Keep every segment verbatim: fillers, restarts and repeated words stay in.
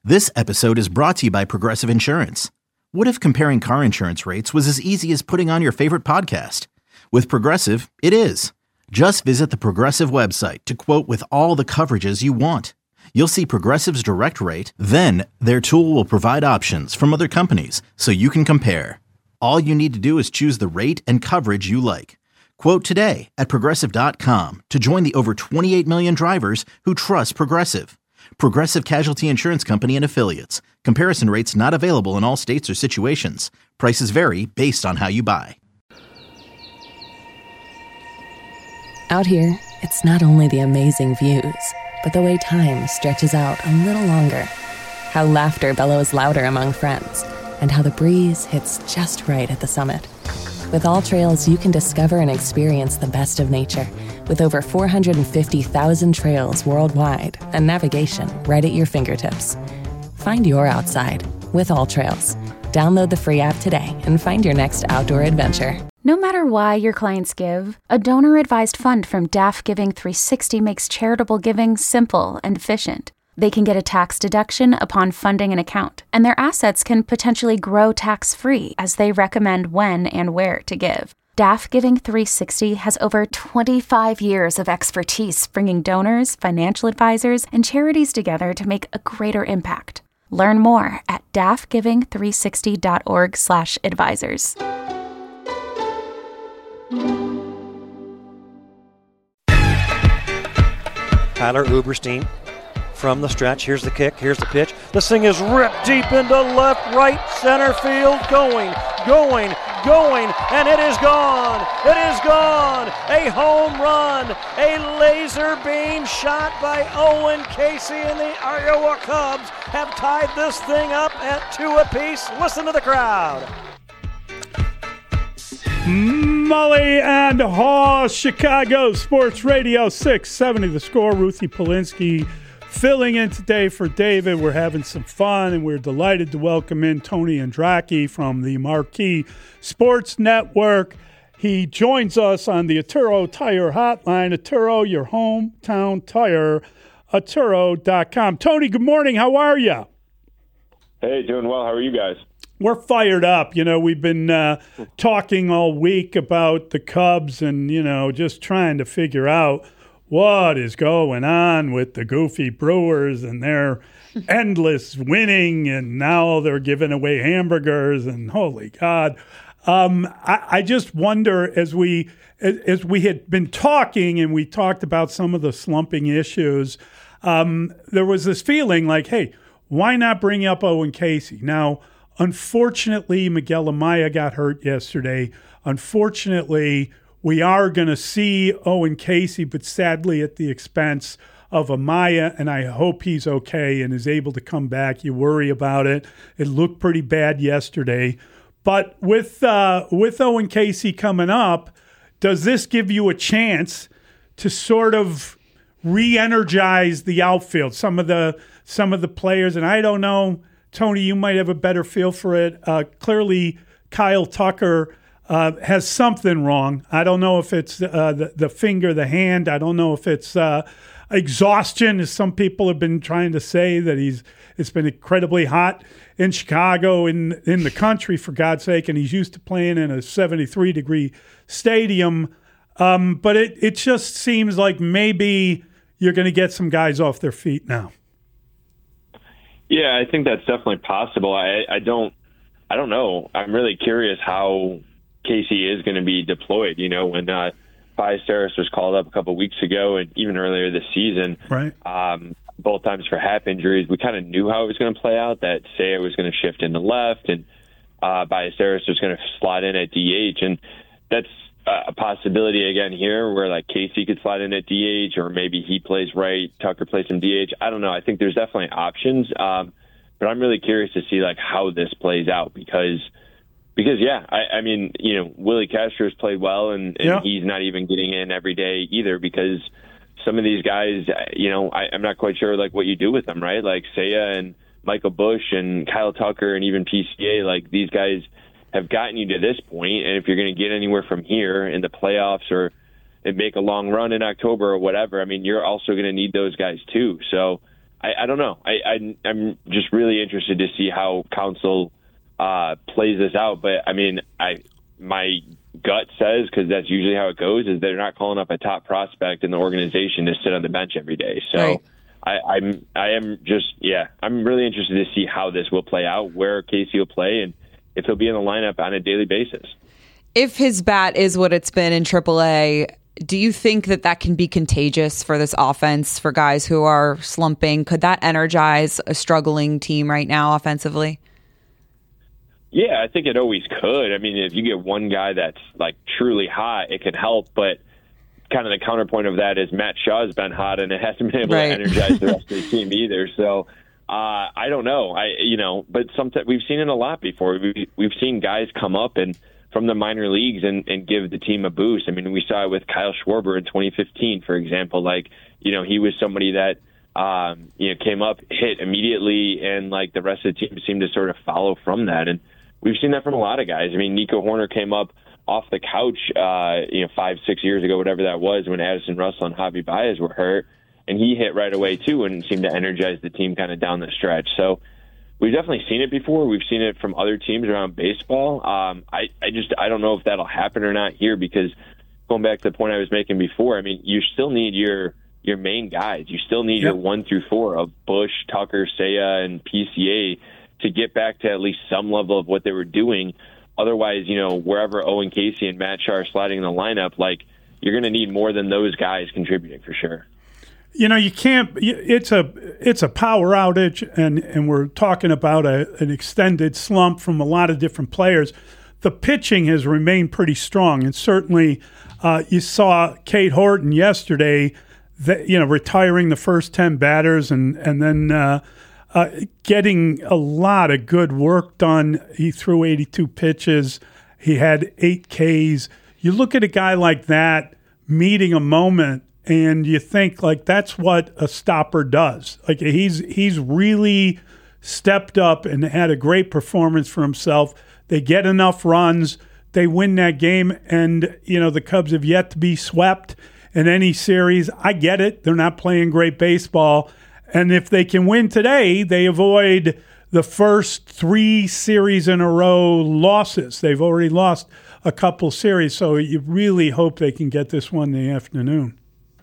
This episode is brought to you by Progressive Insurance. What if comparing car insurance rates was as easy as putting on your favorite podcast? With Progressive, it is. Just visit the Progressive website to quote with all the coverages you want. You'll see Progressive's direct rate, then their tool will provide options from other companies so you can compare. All you need to do is choose the rate and coverage you like. Quote today at progressive dot com to join the over twenty-eight million drivers who trust Progressive. Progressive Casualty Insurance Company and Affiliates. Comparison rates not available in all states or situations. Prices vary based on how you buy. Out here, it's not only the amazing views, but the way time stretches out a little longer. How laughter bellows louder among friends, and how the breeze hits just right at the summit. With All Trails, you can discover and experience the best of nature with over four hundred fifty thousand trails worldwide and navigation right at your fingertips. Find your outside with All Trails. Download the free app today and find your next outdoor adventure. No matter why your clients give, a donor-advised fund from D A F Giving three sixty makes charitable giving simple and efficient. They can get a tax deduction upon funding an account, and their assets can potentially grow tax-free as they recommend when and where to give. D A F Giving three sixty has over twenty-five years of expertise bringing donors, financial advisors, and charities together to make a greater impact. Learn more at d a f giving three sixty dot org slash advisors. Tyler Uberstein from the stretch. Here's the kick. Here's the pitch. This thing is ripped deep into left, right, center field. Going, going, going, and it is gone. It is gone. A home run. A laser beam shot by Owen Casey, and the Iowa Cubs have tied this thing up at two apiece. Listen to the crowd. Mully and Haw, Chicago Sports Radio six seventy. The Score. Ruthie Polinsky filling in today for David. We're having some fun, and we're delighted to welcome in Tony Andracki from the Marquee Sports Network. He joins us on the Atturo Tire Hotline. Atturo, your hometown tire, atturo dot com. Tony, good morning. How are you? Hey, doing well. How are you guys? We're fired up. You know, we've been uh, talking all week about the Cubs and, you know, just trying to figure out what is going on with the goofy Brewers and their endless winning, and now they're giving away hamburgers, and holy God. Um, I, I just wonder, as we as we had been talking and we talked about some of the slumping issues, um, there was this feeling like, hey, why not bring up Owen Casey? Now, unfortunately, Miguel Amaya got hurt yesterday. Unfortunately, we are going to see Owen Casey, but sadly at the expense of Amaya, and I hope he's okay and is able to come back. You worry about it. It looked pretty bad yesterday. But with uh, with Owen Casey coming up, does this give you a chance to sort of re-energize the outfield? Some of the some of the players, and I don't know, Tony, you might have a better feel for it. Uh, clearly, Kyle Tucker uh, has something wrong. I don't know if it's uh, the, the finger, the hand. I don't know if it's uh, exhaustion, as some people have been trying to say, that he's it's been incredibly hot in Chicago, in, in the country, for God's sake, and he's used to playing in a seventy-three degree stadium. Um, but it, it just seems like maybe you're going to get some guys off their feet now. Yeah, I think that's definitely possible. I, I don't, I don't know. I'm really curious how Casey is going to be deployed. You know, when uh, Ballesteros was called up a couple of weeks ago, and even earlier this season, right? Um, both times for hap injuries, we kind of knew how it was going to play out. That Seiya was going to shift into left, and uh, Ballesteros was going to slide in at D H, and that's a possibility again here, where like Casey could slide in at D H, or maybe he plays right, Tucker plays some D H. I don't know. I think there's definitely options, um, but I'm really curious to see like how this plays out, because because yeah, I, I mean, you know, Willie Castro's played well, and, and yeah. he's not even getting in every day either, because some of these guys, you know, I, I'm not quite sure like what you do with them, right? Like Seiya and Michael Busch and Kyle Tucker and even P C A, like these guys have gotten you to this point, and if you're going to get anywhere from here in the playoffs or make a long run in October or whatever, I mean, you're also going to need those guys too. So I, I don't know. I, I, I'm just really interested to see how Council uh, plays this out. But, I mean, I my gut says, because that's usually how it goes, is they're not calling up a top prospect in the organization to sit on the bench every day. So right. I, I'm I am just, yeah, I'm really interested to see how this will play out, where Casey will play, and if he'll be in the lineup on a daily basis. If his bat is what it's been in triple A, do you think that that can be contagious for this offense, for guys who are slumping? Could that energize a struggling team right now offensively? Yeah, I think it always could. I mean, if you get one guy that's like truly hot, it can help. But kind of the counterpoint of that is Matt Shaw's been hot, and it hasn't been able right. to energize the rest of the team either. So uh, I don't know. I you know, but sometimes we've seen it a lot before. We, we've seen guys come up and from the minor leagues and, and give the team a boost. I mean, we saw it with Kyle Schwarber in twenty fifteen, for example. Like, you know, he was somebody that um, you know came up, hit immediately, and like the rest of the team seemed to sort of follow from that. And we've seen that from a lot of guys. I mean, Nico Horner came up off the couch, uh, you know, five, six years ago, whatever that was, when Addison Russell and Javi Baez were hurt, and he hit right away too, and seemed to energize the team kind of down the stretch. So we've definitely seen it before. We've seen it from other teams around baseball. Um, I, I just I don't know if that'll happen or not here, because going back to the point I was making before, I mean, you still need your your main guys. You still need yep. your one through four of Bush, Tucker, Seiya, and P C A to get back to at least some level of what they were doing. Otherwise, you know, wherever Owen Casey and Matt Shaw are sliding in the lineup, like, you're going to need more than those guys contributing for sure. You know, you can't. It's a it's a power outage, and, and we're talking about a, an extended slump from a lot of different players. The pitching has remained pretty strong, and certainly uh, you saw Cade Horton yesterday, that, you know, retiring the first ten batters, and and then uh, uh, getting a lot of good work done. He threw eighty-two pitches. He had eight Ks. You look at a guy like that meeting a moment, and you think, like, that's what a stopper does. Like, he's he's really stepped up and had a great performance for himself. They get enough runs, they win that game, and, you know, the Cubs have yet to be swept in any series. I get it. They're not playing great baseball. And if they can win today, they avoid the first three series in a row losses. They've already lost a couple series, so you really hope they can get this one in the afternoon.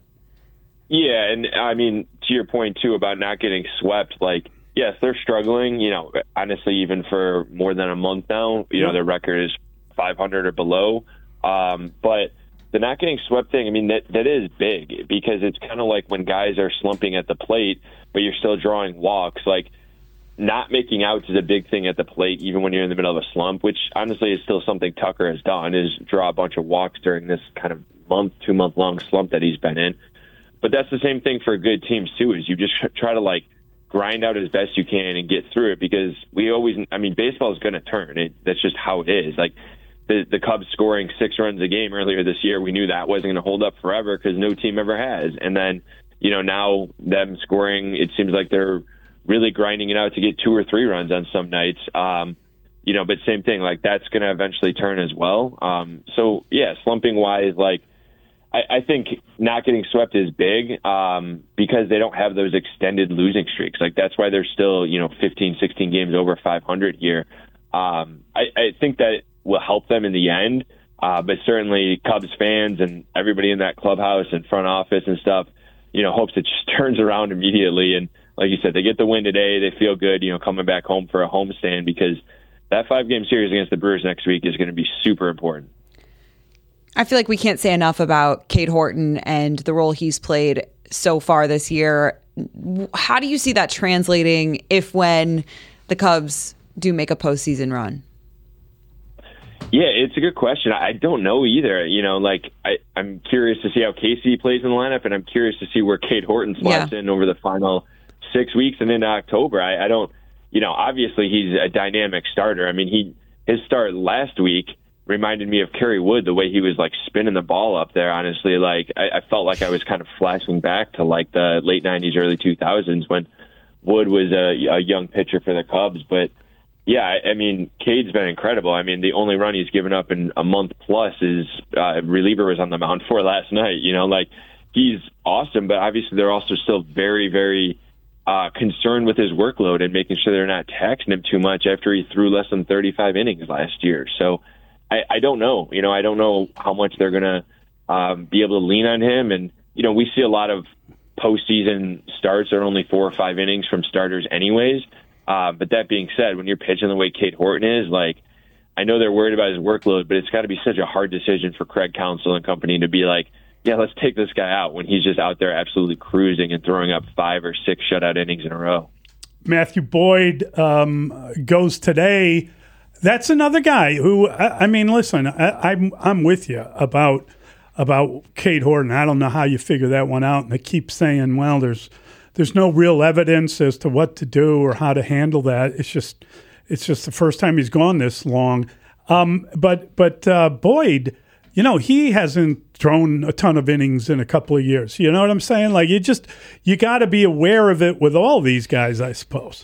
Yeah, and I mean, to your point, too, about not getting swept, like, yes, they're struggling, you know, honestly, even for more than a month now. You know, their record is five hundred or below. Um, but the not getting swept thing, I mean, that that is big, because it's kind of like when guys are slumping at the plate, but you're still drawing walks. Like, not making outs is a big thing at the plate, even when you're in the middle of a slump, which honestly is still something Tucker has done, is draw a bunch of walks during this kind of month, two-month-long slump that he's been in. But that's the same thing for good teams, too, is you just try to, like, grind out as best you can and get through it, because we always – I mean, baseball is going to turn. It, that's just how it is. Like, the, the Cubs scoring six runs a game earlier this year, we knew that wasn't going to hold up forever, because no team ever has. And then, you know, now them scoring, it seems like they're really grinding it out to get two or three runs on some nights. Um, you know, but same thing, like, that's going to eventually turn as well. Um, so, yeah, slumping-wise, like, I think not getting swept is big um, because they don't have those extended losing streaks. Like, that's why they're still, you know, fifteen, sixteen games over five hundred here. Um, I, I think that will help them in the end, uh, but certainly Cubs fans and everybody in that clubhouse and front office and stuff, you know, hopes it just turns around immediately. And like you said, they get the win today. They feel good, you know, coming back home for a homestand, because that five-game series against the Brewers next week is going to be super important. I feel like we can't say enough about Cade Horton and the role he's played so far this year. How do you see that translating if when the Cubs do make a postseason run? Yeah, it's a good question. I don't know either. You know, like, I, I'm curious to see how Casey plays in the lineup, and I'm curious to see where Cade Horton slots yeah. in over the final six weeks and into October. I, I don't, you know, obviously he's a dynamic starter. I mean, he his start last week reminded me of Kerry Wood, the way he was, like, spinning the ball up there. Honestly, like, I, I felt like I was kind of flashing back to, like, the late nineties, early two thousands when Wood was a, a young pitcher for the Cubs. But yeah, I, I mean, Cade's been incredible. I mean, the only run he's given up in a month plus is uh, reliever was on the mound for last night. You know, like, he's awesome, but obviously they're also still very, very uh, concerned with his workload and making sure they're not taxing him too much after he threw less than thirty-five innings last year. So I, I don't know. You know, I don't know how much they're going to um, be able to lean on him. And, you know, we see a lot of postseason starts are only four or five innings from starters anyways. Uh, but that being said, when you're pitching the way Cade Horton is, like, I know they're worried about his workload, but it's got to be such a hard decision for Craig Counsell and company to be like, yeah, let's take this guy out when he's just out there absolutely cruising and throwing up five or six shutout innings in a row. Matthew Boyd um, goes today. That's another guy who, I, I mean, listen, I, I'm I'm with you about about Cade Horton. I don't know how you figure that one out. And they keep saying, well, there's there's no real evidence as to what to do or how to handle that. It's just it's just the first time he's gone this long. Um, but but uh, Boyd, you know, he hasn't thrown a ton of innings in a couple of years. You know what I'm saying? Like, you just, you got to be aware of it with all these guys, I suppose.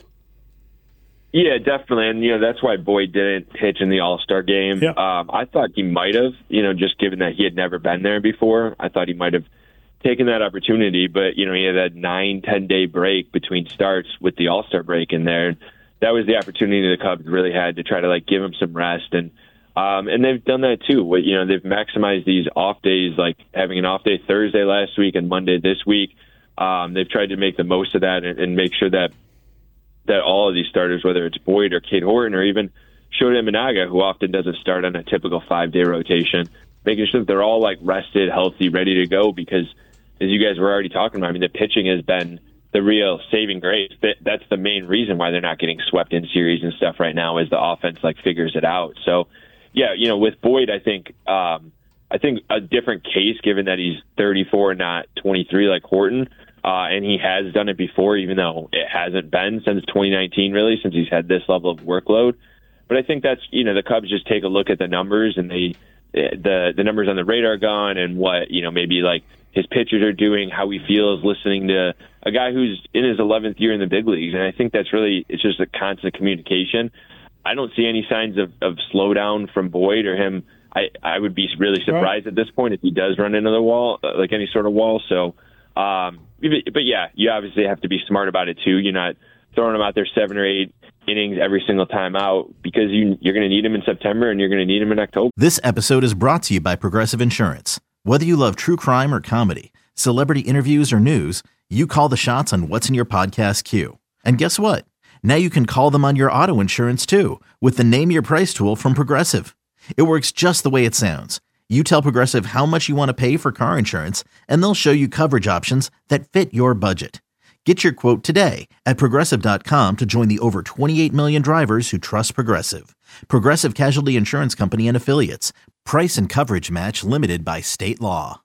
Yeah, definitely. And, you know, that's why Boyd didn't pitch in the All-Star game. Yeah. Um, I thought he might have, you know, just given that he had never been there before. I thought he might have taken that opportunity. But, you know, he had that nine, ten-day break between starts with the All-Star break in there. That was the opportunity the Cubs really had to try to, like, give him some rest. And, Um, and they've done that too. You know, they've maximized these off days, like having an off day Thursday last week and Monday this week. Um, they've tried to make the most of that and, and make sure that that all of these starters, whether it's Boyd or Cade Horton or even Shota Imanaga, who often doesn't start on a typical five-day rotation, making sure that they're all like rested, healthy, ready to go. Because as you guys were already talking about, I mean, the pitching has been the real saving grace. That's the main reason why they're not getting swept in series and stuff right now, is the offense like figures it out. So. Yeah, you know, with Boyd, I think um, I think a different case, given that he's thirty-four, not twenty-three like Horton, uh, and he has done it before, even though it hasn't been since twenty nineteen, really, since he's had this level of workload. But I think that's, you know, the Cubs just take a look at the numbers and they the the numbers on the radar gun and what, you know, maybe like his pitchers are doing, how he feels listening to a guy who's in his eleventh year in the big leagues. And I think that's really, it's just a constant communication. I don't see any signs of, of slowdown from Boyd or him. I, I would be really surprised right. at this point if he does run into the wall, like any sort of wall. So, um, but yeah, you obviously have to be smart about it too. You're not throwing him out there seven or eight innings every single time out, because you, you're going to need him in September and you're going to need him in October. This episode is brought to you by Progressive Insurance. Whether you love true crime or comedy, celebrity interviews or news, you call the shots on what's in your podcast queue. And guess what? Now you can call them on your auto insurance too, with the Name Your Price tool from Progressive. It works just the way it sounds. You tell Progressive how much you want to pay for car insurance, and they'll show you coverage options that fit your budget. Get your quote today at Progressive dot com to join the over twenty-eight million drivers who trust Progressive. Progressive Casualty Insurance Company and Affiliates. Price and coverage match limited by state law.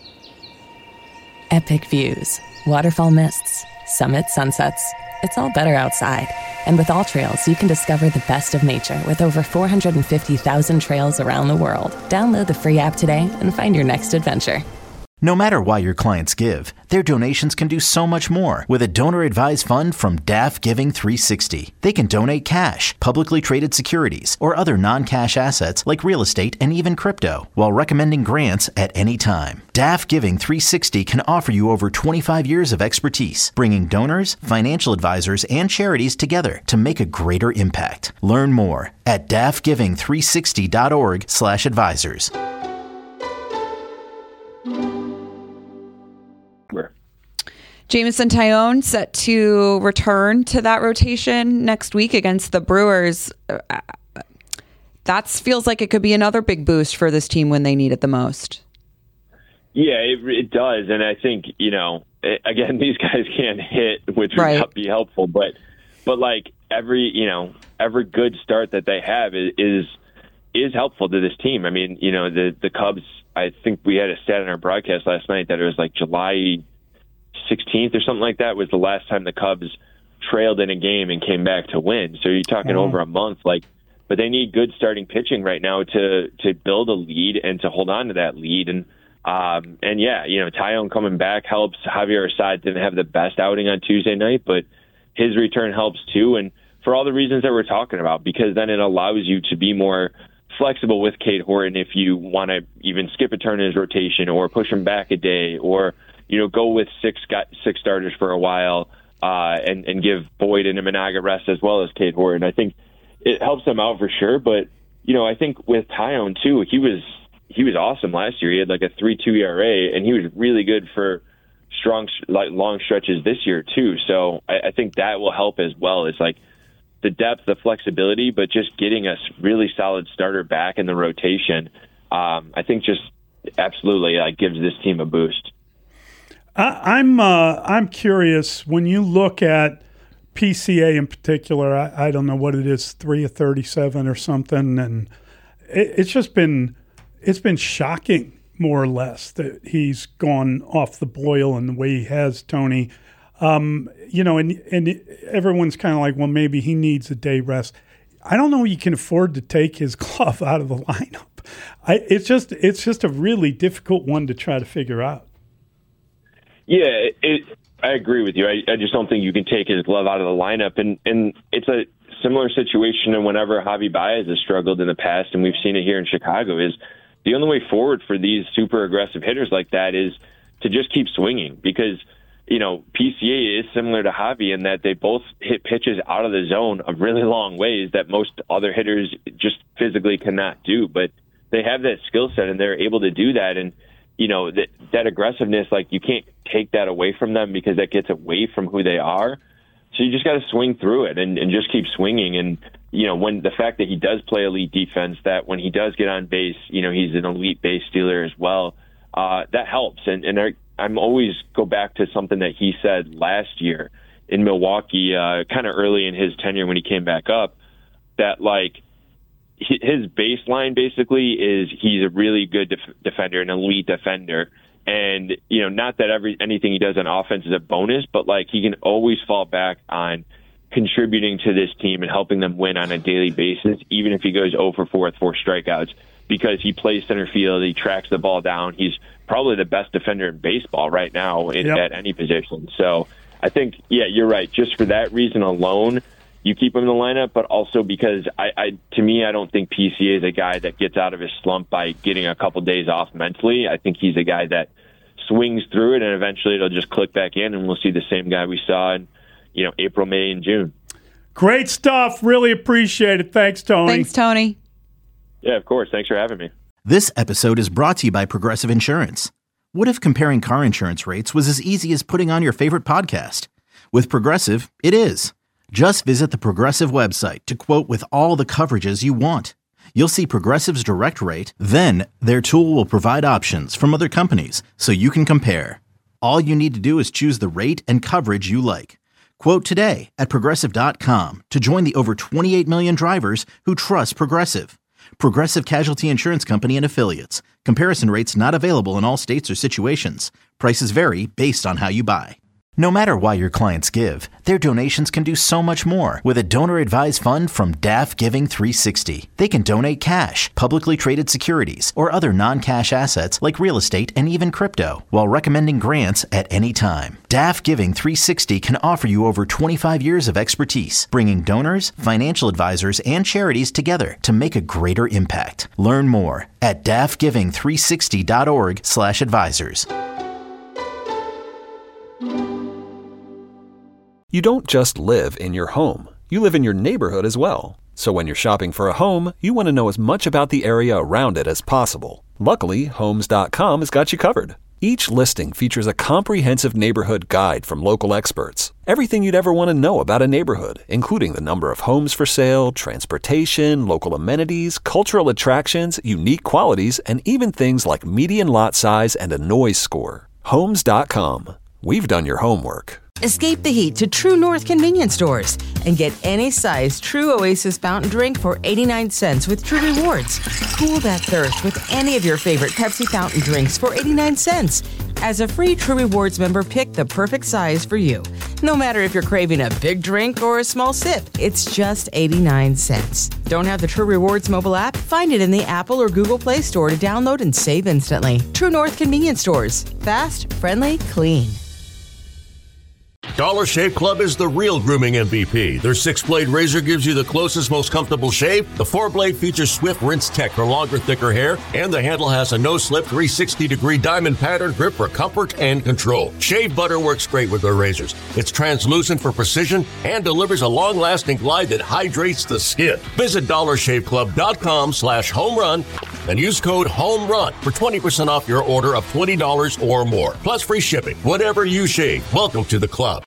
Epic views, waterfall mists, summit sunsets. It's all better outside. And with All Trails, you can discover the best of nature with over four hundred fifty thousand trails around the world. Download the free app today and find your next adventure. No matter why your clients give, their donations can do so much more with a donor-advised fund from D A F Giving three sixty. They can donate cash, publicly traded securities, or other non-cash assets like real estate and even crypto, while recommending grants at any time. D A F Giving three sixty can offer you over twenty-five years of expertise, bringing donors, financial advisors, and charities together to make a greater impact. Learn more at D A F giving three sixty dot org slash advisors. Jameson Taillon set to return to that rotation next week against the Brewers. That feels like it could be another big boost for this team when they need it the most. Yeah, it, it does. And I think, you know, it, again, these guys can't hit, which would right. be helpful. But, but like every, you know, every good start that they have is, is is helpful to this team. I mean, you know, the, the Cubs, I think we had a stat in our broadcast last night that it was like July sixteenth or something like that was the last time the Cubs trailed in a game and came back to win. So you're talking mm-hmm. over a month, like, but they need good starting pitching right now to to build a lead and to hold on to that lead. And um, and yeah, you know, Taillon coming back helps. Javier Assad didn't have the best outing on Tuesday night, but his return helps too. And for all the reasons that we're talking about, because then it allows you to be more flexible with Cade Horton if you want to even skip a turn in his rotation or push him back a day or, you know, go with six six starters for a while. uh, and, and give Boyd and Imanaga rest as well as Cade Horton. I think it helps them out for sure. But, you know, I think with Tyone, too, he was he was awesome last year. He had like a three two E R A, and he was really good for strong, like long stretches this year, too. So I, I think that will help as well. It's like the depth, the flexibility, but just getting a really solid starter back in the rotation, um, I think just absolutely like gives this team a boost. I, I'm uh, I'm curious, when you look at P C A in particular, I, I don't know what it is, three of thirty-seven or something, and it, it's just been it's been shocking, more or less, that he's gone off the boil in the way he has, Tony. Um, you know, and and everyone's kind of like, well, maybe he needs a day rest. I don't know. You can afford to take his glove out of the lineup. I, it's just it's just a really difficult one to try to figure out. Yeah, it, it, I agree with you. I, I just don't think you can take his glove out of the lineup, and and it's a similar situation. And whenever Javi Baez has struggled in the past, and we've seen it here in Chicago, is the only way forward for these super aggressive hitters like that is to just keep swinging, because you know, P C A is similar to Javi in that they both hit pitches out of the zone of really long ways that most other hitters just physically cannot do. But they have that skill set and they're able to do that. And, you know, that, that aggressiveness, like you can't take that away from them because that gets away from who they are. So you just got to swing through it and, and just keep swinging. And, you know, when the fact that he does play elite defense, that when he does get on base, you know, he's an elite base stealer as well, uh, that helps. And, and I, I'm always go back to something that he said last year in Milwaukee, uh, kind of early in his tenure when he came back up, that like his baseline basically is he's a really good def- defender, an elite defender. And, you know, not that every anything he does on offense is a bonus, but like he can always fall back on contributing to this team and helping them win on a daily basis, even if he goes oh for four with four strikeouts, because he plays center field, he tracks the ball down. He's probably the best defender in baseball right now in, yep. at any position. So I think, yeah, you're right. Just for that reason alone, you keep him in the lineup, but also because I, I to me, I don't think P C A is a guy that gets out of his slump by getting a couple days off mentally. I think he's a guy that swings through it and eventually it'll just click back in and we'll see the same guy we saw in, you know, April, May, and June. Great stuff. Really appreciate it. Thanks, Tony. Thanks, Tony. Yeah, of course. Thanks for having me. This episode is brought to you by Progressive Insurance. What if comparing car insurance rates was as easy as putting on your favorite podcast? With Progressive, it is. Just visit the Progressive website to quote with all the coverages you want. You'll see Progressive's direct rate, then their tool will provide options from other companies so you can compare. All you need to do is choose the rate and coverage you like. Quote today at Progressive dot com to join the over twenty-eight million drivers who trust Progressive. Progressive Casualty Insurance Company and Affiliates. Comparison rates not available in all states or situations. Prices vary based on how you buy. No matter why your clients give, their donations can do so much more with a donor-advised fund from D A F Giving three sixty. They can donate cash, publicly traded securities, or other non-cash assets like real estate and even crypto, while recommending grants at any time. D A F Giving three sixty can offer you over twenty-five years of expertise, bringing donors, financial advisors, and charities together to make a greater impact. Learn more at D A F giving three sixty dot org slash advisors. You don't just live in your home. You live in your neighborhood as well. So when you're shopping for a home, you want to know as much about the area around it as possible. Luckily, Homes dot com has got you covered. Each listing features a comprehensive neighborhood guide from local experts. Everything you'd ever want to know about a neighborhood, including the number of homes for sale, transportation, local amenities, cultural attractions, unique qualities, and even things like median lot size and a noise score. Homes dot com. We've done your homework. Escape the heat to True North convenience stores and get any size True Oasis fountain drink for eighty-nine cents with True Rewards. Cool that thirst with any of your favorite Pepsi fountain drinks for eighty-nine cents. As a free True Rewards member, pick the perfect size for you. No matter if you're craving a big drink or a small sip, it's just eighty-nine cents. Don't have the True Rewards mobile app? Find it in the Apple or Google Play Store to download and save instantly. True North convenience stores. Fast, friendly, clean. Dollar Shave Club is the real grooming M V P. Their six-blade razor gives you the closest, most comfortable shave. The four-blade features Swift Rinse Tech for longer, thicker hair, and the handle has a no-slip three hundred sixty degree diamond pattern grip for comfort and control. Shave butter works great with their razors. It's translucent for precision and delivers a long-lasting glide that hydrates the skin. Visit dollar shave club dot com slash home run and use code HOMERUN for twenty percent off your order of twenty dollars or more. Plus free shipping. Whatever you shave, welcome to the club.